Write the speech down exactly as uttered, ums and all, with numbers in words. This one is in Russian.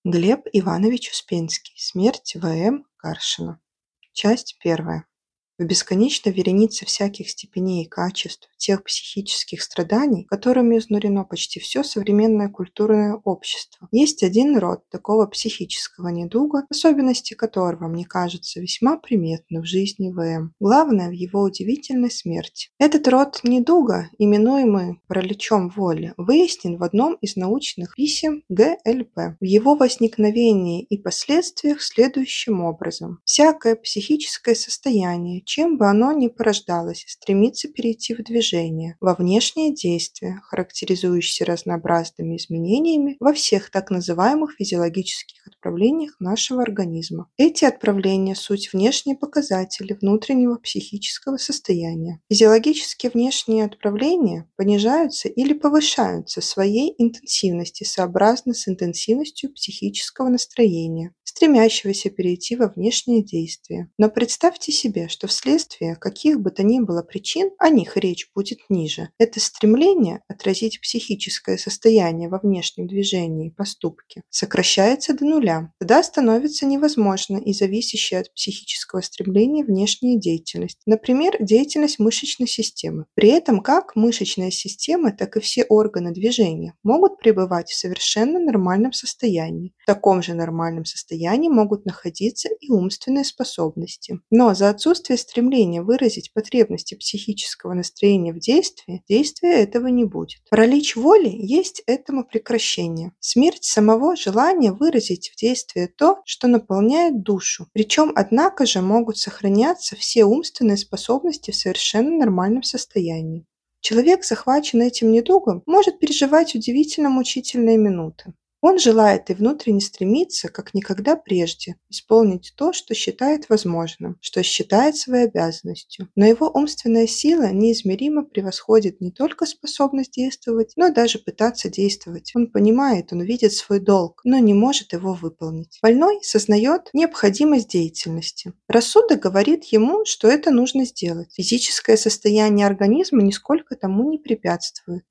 Глеб Иванович Успенский. Смерть В М. Гаршина. Часть первая. В бесконечной веренице всяких степеней и качеств, тех психических страданий, которыми изнурено почти все современное культурное общество, есть один род такого психического недуга, особенности которого, мне кажется, весьма приметны в жизни В М. Главное в его удивительной смерти. Этот род недуга, именуемый параличом воли, выяснен в одном из научных писем Г Л П. В его возникновении и последствиях следующим образом. Всякое психическое состояние, чем бы оно ни порождалось, стремится перейти в движение, во внешнее действие, характеризующееся разнообразными изменениями во всех так называемых физиологических отправлениях нашего организма. Эти отправления – суть внешние показатели внутреннего психического состояния. Физиологические внешние отправления понижаются или повышаются в своей интенсивности сообразно с интенсивностью психического настроения, стремящегося перейти во внешнее действие. Но представьте себе, что вследствие каких бы то ни было причин, о них речь будет ниже, это стремление отразить психическое состояние во внешнем движении и поступке сокращается до нуля. Тогда становится невозможно и зависящая от психического стремления внешняя деятельность, например, деятельность мышечной системы. При этом как мышечная система, так и все органы движения могут пребывать в совершенно нормальном состоянии. В таком же нормальном состоянии могут находиться и умственные способности. Но за отсутствие стремления выразить потребности психического настроения в действии, действия этого не будет. Паралич воли есть этому прекращение. Смерть самого желания выразить в действии то, что наполняет душу. Причем, однако же, могут сохраняться все умственные способности в совершенно нормальном состоянии. Человек, захваченный этим недугом, может переживать удивительно мучительные минуты. Он желает и внутренне стремится, как никогда прежде, исполнить то, что считает возможным, что считает своей обязанностью. Но его умственная сила неизмеримо превосходит не только способность действовать, но даже пытаться действовать. Он понимает, он видит свой долг, но не может его выполнить. Больной сознает необходимость деятельности. Рассудок говорит ему, что это нужно сделать. Физическое состояние организма нисколько тому не препятствует.